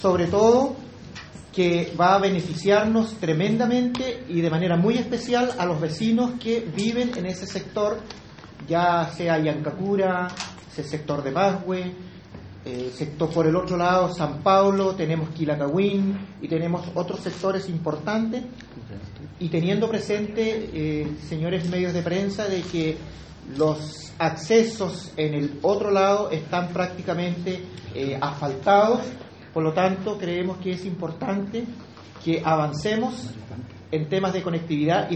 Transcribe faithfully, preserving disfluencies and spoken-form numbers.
sobre todo que va a beneficiarnos tremendamente y de manera muy especial a los vecinos que viven en ese sector, ya sea Yancacura, ese sector de Pasgue, eh, sector por el otro lado San Pablo, tenemos Quilacagüín y tenemos otros sectores importantes, y teniendo presente, eh, señores medios de prensa, de que los accesos en el otro lado están prácticamente eh, asfaltados. Por lo tanto, creemos que es importante que avancemos en temas de conectividad y